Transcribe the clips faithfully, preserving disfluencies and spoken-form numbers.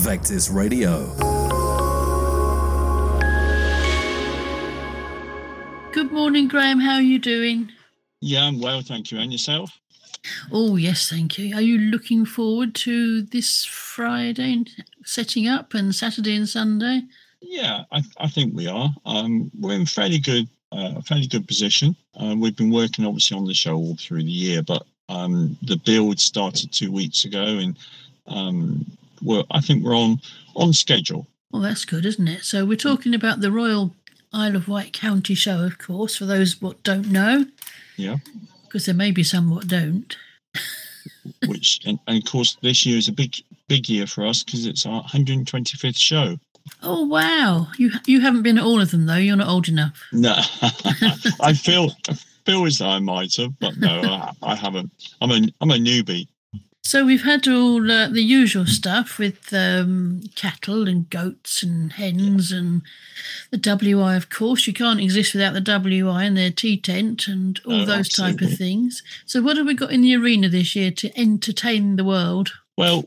Vectis Radio. Good morning, Graham. How are you doing? Yeah, I'm well, thank you. And yourself? Oh, yes, thank you. Are you looking forward to this Friday setting up and Saturday and Sunday? Yeah, I, I think we are. Um, we're in fairly good, uh, fairly good position. Uh, we've been working obviously on the show all through the year, but um, the build started two weeks ago, and um, we're, I think we're on on schedule. Well, that's good, isn't it? So we're talking about the Royal Isle of Wight County Show, of course, for those what don't know. Yeah. Because there may be some what don't. Which, and, and of course, this year is a big, big year for us because it's our one hundred twenty-fifth show. Oh, wow. You you haven't been at all of them, though. You're not old enough. No. I feel I feel as though I might have, but no, I, I haven't. I'm a, I'm a newbie. So we've had all uh, the usual stuff with um, cattle and goats and hens and the W I, of course. You can't exist without the W I and their tea tent and all Oh, those absolutely. type of things. So what have we got in the arena this year to entertain the world? Well,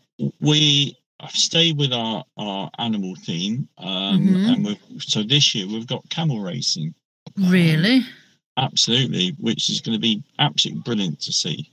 we I've stayed with our, our animal theme, um, Mhm. and we've, so this year we've got camel racing. Really? Um, absolutely, which is going to be absolutely brilliant to see.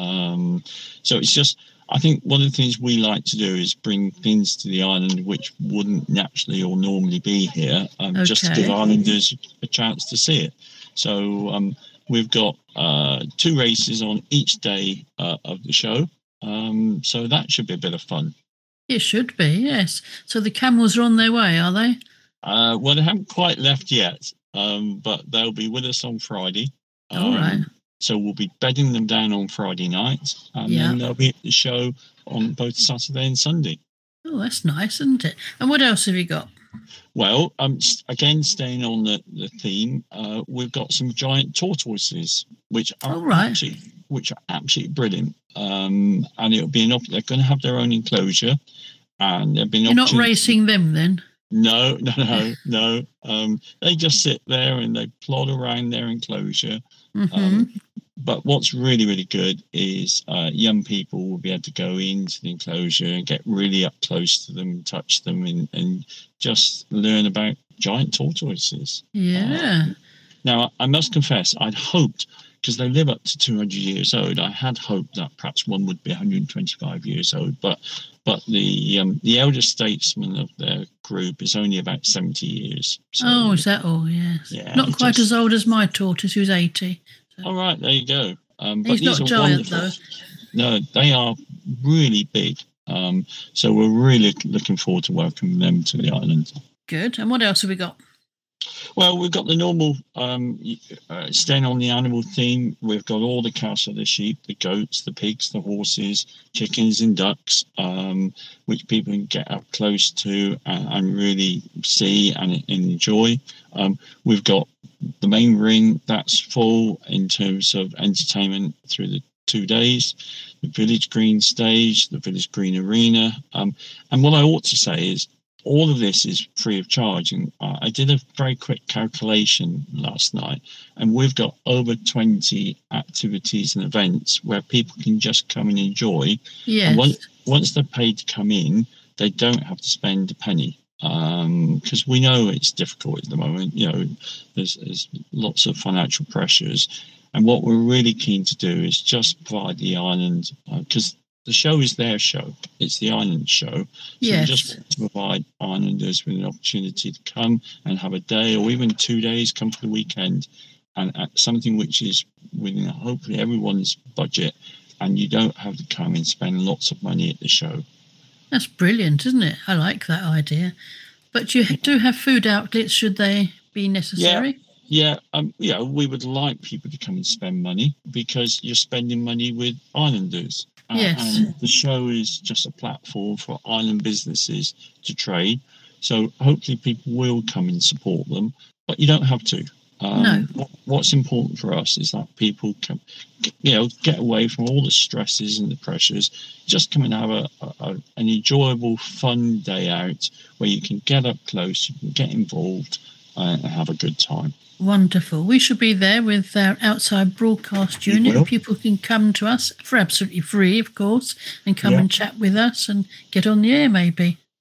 Um, so it's just, I think one of the things we like to do is bring things to the island which wouldn't naturally or normally be here, um, just to Okay. give islanders a chance to see it. So um, we've got uh, two races on each day uh, of the show. Um, so that should be a bit of fun. It should be, yes. So the camels are on their way, are they? Uh, well, they haven't quite left yet, um, but they'll be with us on Friday. All right. Um, So we'll be bedding them down on Friday night, and Yeah. then they'll be at the show on both Saturday and Sunday. Oh, that's nice, isn't it? And what else have you got? Well, um, s- again, staying on the, the theme, uh, we've got some giant tortoises, which are All right. absolutely, which are absolutely brilliant. Um, and it'll be an op- they're going to have their own enclosure, and there'll be an You're not opportunity- racing them then? No, no, no, no. Um, they just sit there and they plod around their enclosure. Mm-hmm. Um, but what's really, really good is uh, young people will be able to go into the enclosure and get really up close to them, touch them, and, and just learn about giant tortoises. Yeah. Um, now, I must confess, I'd hoped, because they live up to two hundred years old, I had hoped that perhaps one would be one hundred twenty-five years old. But but the um, the elder statesman of their group is only about seventy years. So, Oh, is that all? Yes. Yeah, Not quite just- as old as my tortoise, who's eighty. all right, there you go. Um, but He's these not are giant, wonderful. though. No, they are really big. Um, so we're really looking forward to welcoming them to the island. Good. And what else have we got? Well, we've got the normal, um, uh, staying on the animal theme. We've got all the cattle, the sheep, the goats, the pigs, the horses, chickens and ducks, um, which people can get up close to and, and really see and, and enjoy. Um, we've got the main ring that's full in terms of entertainment through the two days, the Village Green stage, the Village Green arena. Um, and what I ought to say is, all of this is free of charge. And uh, I did a very quick calculation last night, and we've got over twenty activities and events where people can just come and enjoy. Yes. And once, once they're paid to come in, they don't have to spend a penny. Because um, we know it's difficult at the moment. You know, there's, there's lots of financial pressures. And what we're really keen to do is just provide the island, because uh, the show is their show. It's the island show. So Yes. we just want to provide islanders with an opportunity to come and have a day or even two days, come for the weekend, and at something which is within hopefully everyone's budget, and you don't have to come and spend lots of money at the show. That's brilliant, isn't it? I like that idea. But you do have food outlets, should they be necessary? Yeah, um, yeah, we would like people to come and spend money because you're spending money with islanders. Uh, Yes. And the show is just a platform for island businesses to trade. So hopefully people will come and support them, but you don't have to. Um, No. what, what's important for us is that people can, you know, get away from all the stresses and the pressures. Just come and have a, a, a an enjoyable, fun day out where you can get up close, you can get involved, uh, and have a good time. Wonderful. We should be there with our outside broadcast You unit. will. People can come to us for absolutely free, of course, and come Yeah. and chat with us and get on the air maybe.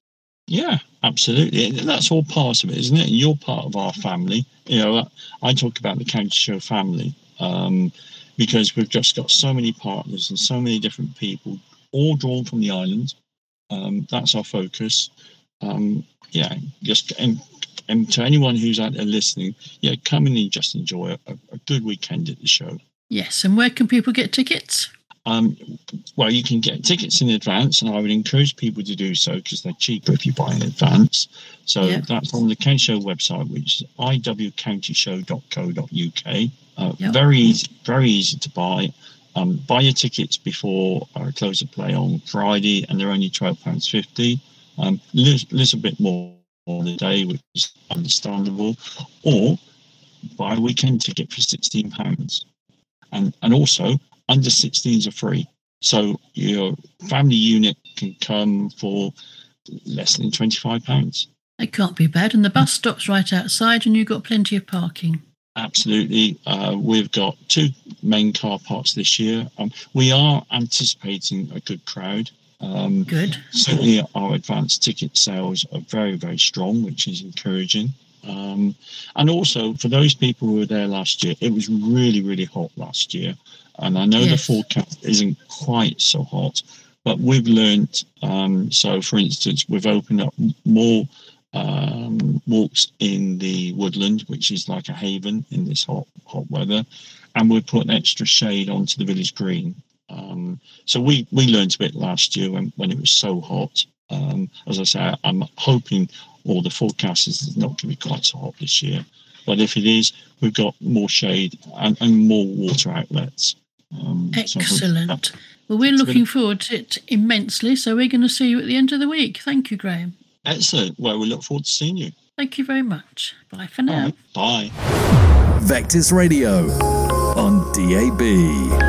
Yeah, absolutely. And that's all part of it, isn't it? You're part of our family. You know, I talk about the County Show family um, because we've just got so many partners and so many different people, all drawn from the island. Um, that's our focus. Um, yeah, just and, and to anyone who's out there listening, yeah, come in and just enjoy a, a good weekend at the show. Yes, and where can people get tickets? Um, well, you can get tickets in advance, and I would encourage people to do so because they're cheaper if you buy in advance. So yep. That's on the County Show website, which is i w county show dot co dot u k. Uh, yep. Very easy, very easy to buy. Um, buy your tickets before uh, close of play on Friday, and they're only twelve pounds fifty. Um, a little, little bit more on the day, which is understandable. Or buy a weekend ticket for sixteen pounds. And, and also, under sixteens are free. So your family unit can come for less than twenty-five pounds. It can't be bad. And the bus stops right outside and you've got plenty of parking. Absolutely. Uh, we've got two main car parks this year. Um, we are anticipating a good crowd. Um, good. Certainly our advanced ticket sales are very, very strong, which is encouraging. Um, and also, for those people who were there last year, it was really, really hot last year. And I know yes. the forecast isn't quite so hot, but we've learned. Um, so, for instance, we've opened up more um, walks in the woodland, which is like a haven in this hot, hot weather. And we've put an extra shade onto the village green. Um, so we, we learned a bit last year when, when it was so hot. Um, as I say, I'm hoping or the forecast is not going to be quite so hot this year. But if it is, we've got more shade and, and more water outlets. Um, Excellent. So well, we're looking forward to it immensely. So we're going to see you at the end of the week. Thank you, Graham. Excellent. Well, we look forward to seeing you. Thank you very much. Bye for now. Right. Bye. Vectis Radio on D A B.